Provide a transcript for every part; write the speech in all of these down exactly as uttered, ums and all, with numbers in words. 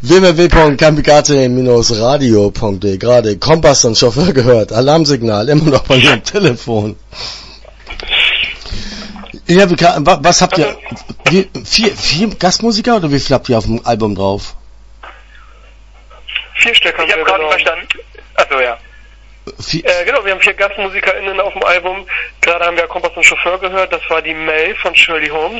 w w w punkt kamikaze radio punkt de. Gerade Kompass und Chauffeur gehört. Alarmsignal, immer noch bei mir am Telefon. Ja, was habt ihr? Wie, vier, vier Gastmusiker oder wie viel habt ihr auf dem Album drauf? Vier Stück haben ich wir. Ich habe gerade verstanden. Achso, ja. Äh, genau, wir haben vier GastmusikerInnen auf dem Album. Gerade haben wir Kompass und Chauffeur gehört. Das war die May von Shirley Holmes.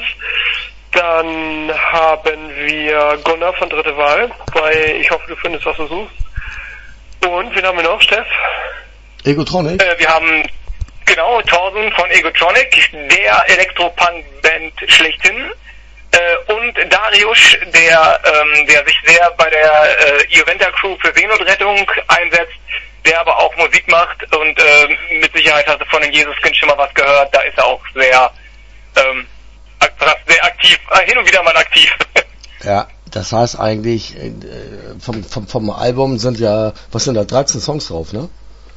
Dann haben wir Gunnar von Dritte Wahl bei Ich hoffe, du findest, was du suchst. Und wen haben wir noch, Steff? Egotronic? Äh, wir haben, genau, Thorsten von Egotronic, der Elektropunk-Band schlechthin. Äh, und Darius, der, ähm, der sich sehr bei der äh, Juventa-Crew für Seenotrettung einsetzt, der aber auch Musik macht und äh, mit Sicherheit hast du von dem Jesuskind schon mal was gehört, da ist er auch sehr, ähm, sehr aktiv, äh, hin und wieder mal aktiv. Ja, das heißt eigentlich, äh, vom, vom, vom Album sind ja, was sind da, dreizehn Songs drauf, ne?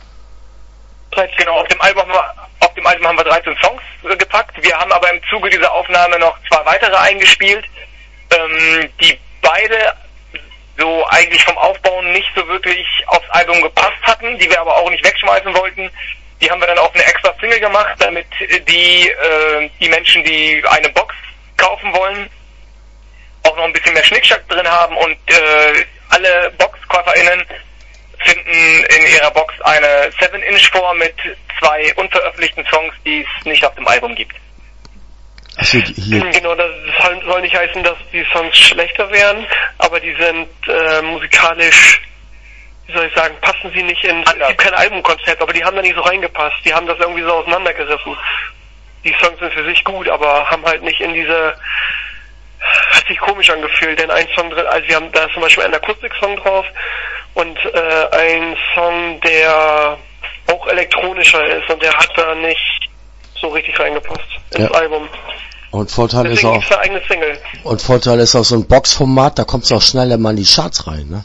Genau, auf dem Album haben wir, auf dem Album haben wir dreizehn Songs äh, gepackt. Wir haben aber im Zuge dieser Aufnahme noch zwei weitere eingespielt, ähm, die beide so eigentlich vom Aufbauen nicht so wirklich aufs Album gepasst hatten, die wir aber auch nicht wegschmeißen wollten. Die haben wir dann auf eine extra Single gemacht, damit die, äh, die Menschen, die eine Box kaufen wollen, auch noch ein bisschen mehr Schnickschnack drin haben und äh, alle BoxkäuferInnen finden in ihrer Box eine seven inch vor mit zwei unveröffentlichten Songs, die es nicht auf dem Album gibt. Also hier. Genau, das soll nicht heißen, dass die Songs schlechter wären, aber die sind äh, musikalisch, wie soll ich sagen, passen sie nicht in, es gibt kein Albumkonzept, aber die haben da nicht so reingepasst, die haben das irgendwie so auseinandergerissen. Die Songs sind für sich gut, aber haben halt nicht in diese, hat sich komisch angefühlt, denn ein Song drin, also wir haben, da ist zum Beispiel ein Akustik-Song drauf und äh, ein Song, der auch elektronischer ist und der hat da nicht so richtig reingepasst ins ja. Album. Und Vorteil Deswegen ist auch, gibt's eine eigene Single. Und Vorteil ist auch so ein Boxformat, da kommst du auch schneller mal in die Charts rein, ne?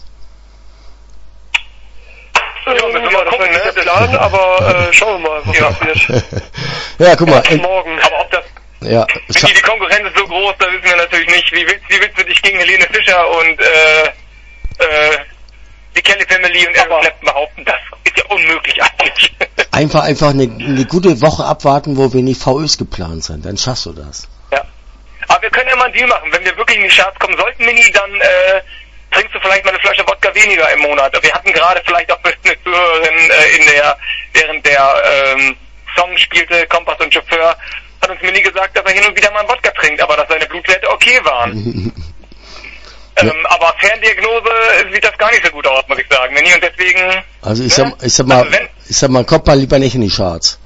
Ja, ja, das war gucken, nicht der Plan, aber äh, schauen wir mal, was ja. passiert. Ja, guck mal. In, morgen. Aber ob das, ja, die, die Konkurrenz ist so groß, da wissen wir natürlich nicht. Wie willst, wie willst du dich gegen Helene Fischer und äh, äh, die Kelly Family und Eric Clapton behaupten? Das ist ja unmöglich eigentlich. Einfach, einfach eine, eine gute Woche abwarten, wo wenig V Ös geplant sind, dann schaffst du das. Ja. Aber wir können ja mal einen Deal machen. Wenn wir wirklich in die Charts kommen sollten, Mini, dann äh, trinkst du vielleicht mal eine Flasche Wodka weniger im Monat. Wir hatten gerade vielleicht auch eine Zuhörerin äh, in der, während der ähm, Song spielte, Kompass und Chauffeur, hat uns Mini gesagt, dass er hin und wieder mal einen Wodka trinkt, aber dass seine Blutwerte okay waren. Ja. Ähm, aber Ferndiagnose sieht das gar nicht so gut aus, muss ich sagen. Mini, und deswegen... Also ich sag, ich sag mal, also wenn, ich sag mal, kommt mal lieber nicht in die Charts.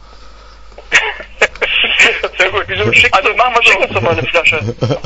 Sehr gut, wieso schickst also, du, machen wir schick uns doch mal eine Flasche.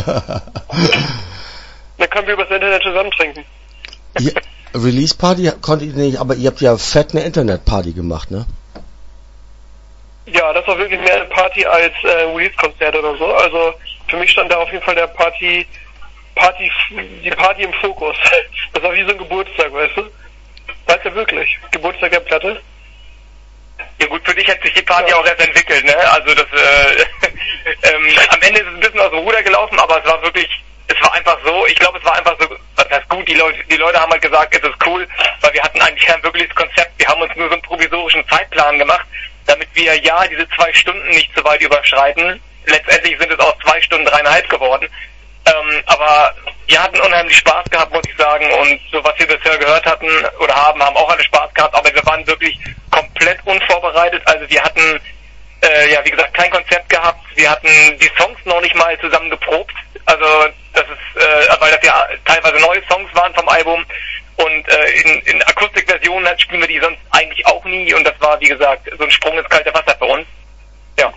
Dann können wir übers Internet zusammen trinken. Ja, Release Party konntet ihr nicht, aber ihr habt ja fett eine Internetparty gemacht, ne? Ja, das war wirklich mehr eine Party als äh, Release-Konzert oder so. Also für mich stand da auf jeden Fall der Party, Party, die Party im Fokus. Das war wie so ein Geburtstag, weißt du? Das ist ja wirklich Geburtstag der Platte. Ja gut, für dich hat sich die Party ja auch erst entwickelt, ne? Also das, äh, ähm, am Ende ist es ein bisschen aus dem Ruder gelaufen, aber es war wirklich, es war einfach so, ich glaube, es war einfach so, das heißt gut, die Leute, die Leute haben halt gesagt, es ist cool, weil wir hatten eigentlich kein wirkliches Konzept, wir haben uns nur so einen provisorischen Zeitplan gemacht, damit wir ja diese zwei Stunden nicht so weit überschreiten. Letztendlich sind es auch zwei Stunden dreieinhalb geworden. Ähm, aber wir hatten unheimlich Spaß gehabt, muss ich sagen, und so was wir bisher gehört hatten oder haben, haben auch alle Spaß gehabt, aber wir waren wirklich komplett unvorbereitet, also wir hatten, äh, ja wie gesagt, kein Konzept gehabt, wir hatten die Songs noch nicht mal zusammen geprobt, also das ist, äh, weil das ja teilweise neue Songs waren vom Album und äh, in, in Akustikversionen spielen wir die sonst eigentlich auch nie und das war, wie gesagt, so ein Sprung ins kalte Wasser für uns, ja.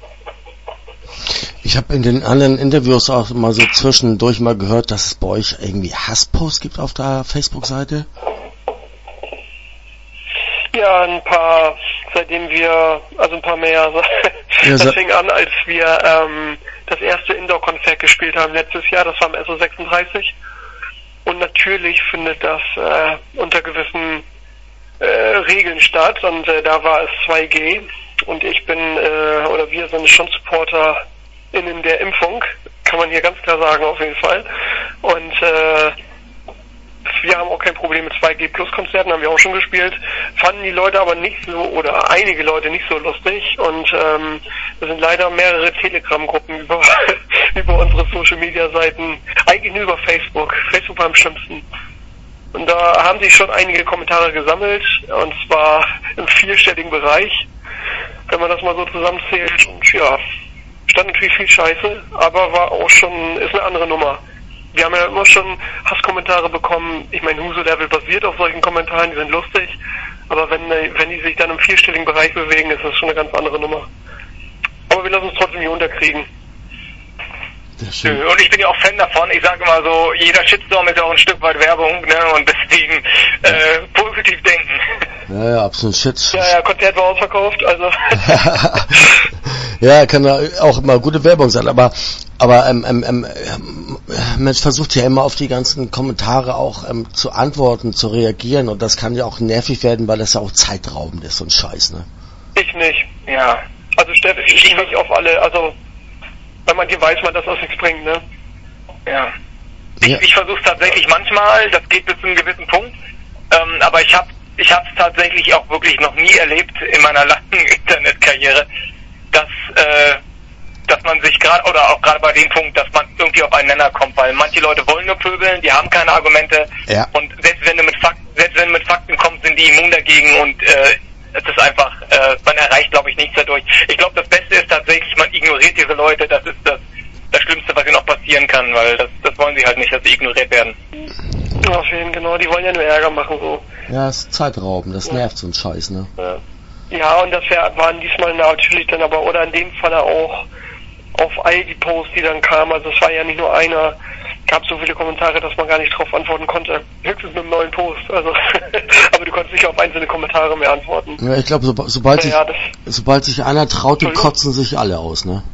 Ich habe in den anderen Interviews auch mal so zwischendurch mal gehört, dass es bei euch irgendwie Hassposts gibt auf der Facebook-Seite. Ja, ein paar, seitdem wir, also ein paar mehr. Das ja, fing an, als wir ähm, das erste Indoor-Konzert gespielt haben letztes Jahr, das war am S O sechsunddreißig. Und natürlich findet das äh, unter gewissen äh, Regeln statt und äh, da war es zwei G und ich bin, äh, oder wir sind schon Supporter in der Impfung, kann man hier ganz klar sagen auf jeden Fall. Und äh, wir haben auch kein Problem mit zwei G Plus Konzerten, haben wir auch schon gespielt. Fanden die Leute aber nicht so, oder einige Leute nicht so lustig. Und ähm, es sind leider mehrere Telegram-Gruppen über, über unsere Social-Media-Seiten, eigentlich nur über Facebook. Facebook war am schlimmsten. Und da haben sich schon einige Kommentare gesammelt, und zwar im vierstelligen Bereich, wenn man das mal so zusammenzählt. Und ja, stand natürlich viel Scheiße, aber war auch schon, ist eine andere Nummer. Wir haben ja immer schon Hasskommentare bekommen. Ich meine, Huso-Level basiert auf solchen Kommentaren, die sind lustig, aber wenn, wenn die sich dann im vierstelligen Bereich bewegen, ist das schon eine ganz andere Nummer. Aber wir lassen uns trotzdem nicht unterkriegen. Und ich bin ja auch Fan davon. Ich sage immer so, jeder Shitstorm ist ja auch ein Stück weit Werbung, ne? Und deswegen äh, positiv denken. Ja, ja, absolut Shit. Ja, ja, Konzert war ausverkauft, also. Ja, kann ja auch immer gute Werbung sein, aber aber ähm, ähm, ähm, Mensch versucht ja immer auf die ganzen Kommentare auch ähm, zu antworten, zu reagieren, und das kann ja auch nervig werden, weil das ja auch zeitraubend ist und Scheiß, ne? Ich nicht. Ja. Also Steff, ich stehe nicht auf alle, also bei manchen weiß man, dass das nichts bringt, ne? Ja. Ich, ja. ich versuche es tatsächlich manchmal, das geht bis zu einem gewissen Punkt, ähm, aber ich habe ich habe es tatsächlich auch wirklich noch nie erlebt in meiner langen Internetkarriere, dass äh, dass man sich gerade, oder auch gerade bei dem Punkt, dass man irgendwie auf einen Nenner kommt, weil manche Leute wollen nur pöbeln, die haben keine Argumente, ja. Und selbst wenn du mit Fakten, selbst wenn du mit Fakten kommst, sind die immun dagegen, und äh, es ist einfach, äh, man erreicht, glaube ich, nichts dadurch. Ich glaube, das Beste ist tatsächlich, man ignoriert diese Leute, das ist das, das Schlimmste, was ihnen noch passieren kann, weil das, das wollen sie halt nicht, dass sie ignoriert werden. Ja, auf jeden Fall, genau, die wollen ja nur Ärger machen, so. Ja, das ist Zeitrauben, das nervt so ein Scheiß, ne? Ja, ja, und das wär, waren diesmal natürlich dann aber, oder in dem Fall auch auf all die Posts, die dann kamen, also es war ja nicht nur einer, gab so viele Kommentare, dass man gar nicht drauf antworten konnte. Höchstens mit einem neuen Post, also aber du konntest nicht auf einzelne Kommentare mehr antworten. Ja, ich glaube, so, sobald, ja, sich, sobald sich einer traut, die kotzen sich alle aus, ne?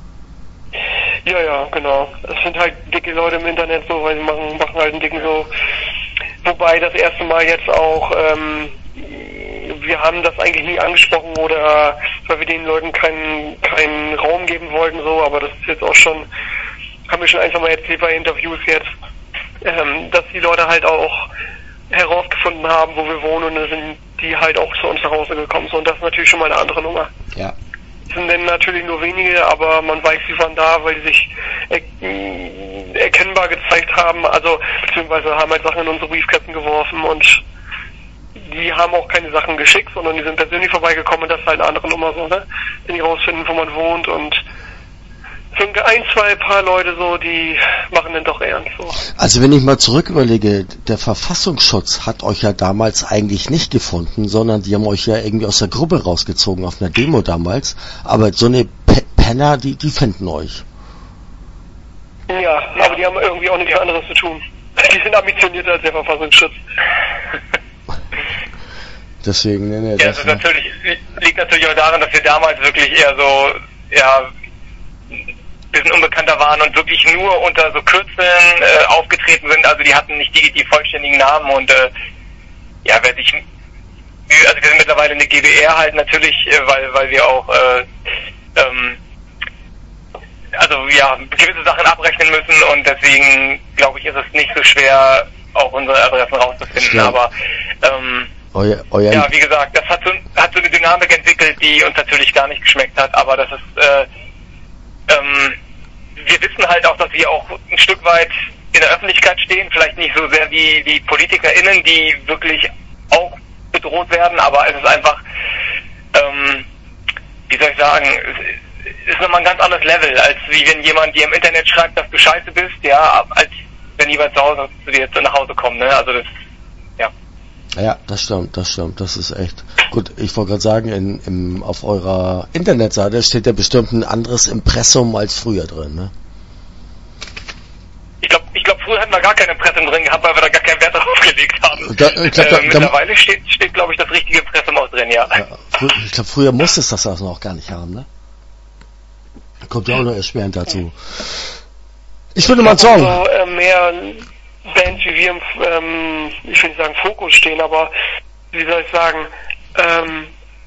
Ja, ja, genau. Es sind halt dicke Leute im Internet so, weil sie machen, machen halt einen dicken so. Wobei das erste Mal jetzt auch, ähm, wir haben das eigentlich nie angesprochen, oder weil wir den Leuten keinen keinen Raum geben wollten, so, aber das ist jetzt auch schon, haben wir schon einfach mal erzählt bei Interviews jetzt, ähm, dass die Leute halt auch herausgefunden haben, wo wir wohnen, und dann sind die halt auch zu uns nach Hause gekommen, so, und das ist natürlich schon mal eine andere Nummer. Ja. Es sind dann natürlich nur wenige, aber man weiß, sie waren da, weil die sich er- erkennbar gezeigt haben, also beziehungsweise haben halt Sachen in unsere Briefkästen geworfen, und die haben auch keine Sachen geschickt, sondern die sind persönlich vorbeigekommen, und das ist halt eine andere Nummer so, ne? Wenn die rausfinden, wo man wohnt, und so ein, zwei, paar Leute so, die machen dann doch ernst so. Also wenn ich mal zurück überlege, der Verfassungsschutz hat euch ja damals eigentlich nicht gefunden, sondern die haben euch ja irgendwie aus der Gruppe rausgezogen auf einer Demo damals, aber so eine Pe- Penner, die, die finden euch. Ja, aber die haben irgendwie auch nichts anderes zu tun. Die sind ambitionierter als der Verfassungsschutz. Deswegen, ne, ne, ja, das, das ist natürlich, liegt natürlich auch daran, dass wir damals wirklich eher so, ja, ein bisschen unbekannter waren und wirklich nur unter so Kürzeln äh, aufgetreten sind, also die hatten nicht die, die vollständigen Namen, und äh, ja, wer sich, also wir sind mittlerweile eine G b R halt natürlich, äh, weil weil wir auch äh, ähm, also ja, gewisse Sachen abrechnen müssen, und deswegen glaube ich, ist es nicht so schwer, auch unsere Adressen rauszufinden, ja. aber ähm, euer, euer ja, wie gesagt, das hat so, hat so eine Dynamik entwickelt, die uns natürlich gar nicht geschmeckt hat, aber das ist äh, ähm, wir wissen halt auch, dass wir auch ein Stück weit in der Öffentlichkeit stehen, vielleicht nicht so sehr wie die PolitikerInnen, die wirklich auch bedroht werden, aber es ist einfach, ähm, wie soll ich sagen, es ist nochmal ein ganz anderes Level, als wie wenn jemand dir im Internet schreibt, dass du scheiße bist, ja, als wenn jemand zu Hause zu dir nach Hause kommt, ne, also das, ja. Ja, das stimmt, das stimmt, das ist echt. Gut, ich wollte gerade sagen, in, im, auf eurer Internetseite steht ja bestimmt ein anderes Impressum als früher drin, ne? Ich glaube, ich glaub, früher hatten wir gar kein Impressum drin gehabt, weil wir da gar keinen Wert drauf gelegt haben. Da, ich glaub, da, äh, mittlerweile steht, steht glaube ich, das richtige Impressum auch drin, ja. ja ich glaube, früher musste es das also noch gar nicht haben, ne? Kommt ja auch noch erschwerend dazu. Ich würde mal sagen. Also, äh, mehr Bands wie wir im, ähm, ich will nicht sagen Fokus stehen, aber wie soll ich sagen, ähm,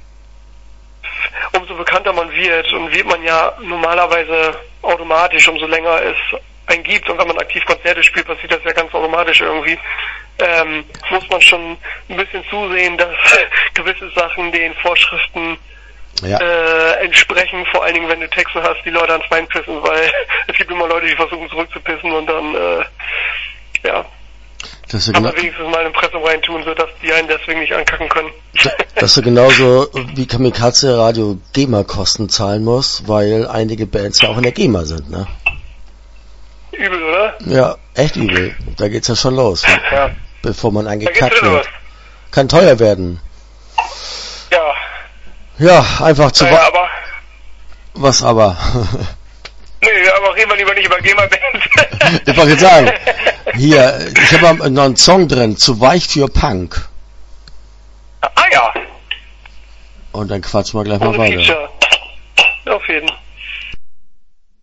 umso bekannter man wird, und wird man ja normalerweise automatisch, umso länger es einen gibt, und wenn man aktiv Konzerte spielt, passiert das ja ganz automatisch irgendwie, ähm, muss man schon ein bisschen zusehen, dass gewisse Sachen den Vorschriften Ja. äh, entsprechen, vor allen Dingen, wenn du Texte hast, die Leute ans Bein pissen, weil es gibt immer Leute, die versuchen zurückzupissen und dann, äh, ja, Das ist kann ja man wenigstens mal eine Impressum reintun, sodass die einen deswegen nicht ankacken können. dass du genauso wie Kamikaze Radio GEMA-Kosten zahlen musst, weil einige Bands ja auch in der GEMA sind, ne? Übel, oder? Ja, echt übel. Da geht's ja schon los, Ja. bevor man Da geht's eingekackt wieder los. wird. Kann teuer werden. Ja. Ja, einfach zu Naja, wa- aber, Was aber? nee, aber reden wir lieber nicht über GEMA-Bands. Ich wollte sagen, hier, ich habe noch einen Song drin, zu weich für Punk. Ah ja. Und dann quatschen wir gleich mal Also weiter. Feature. Auf jeden Fall.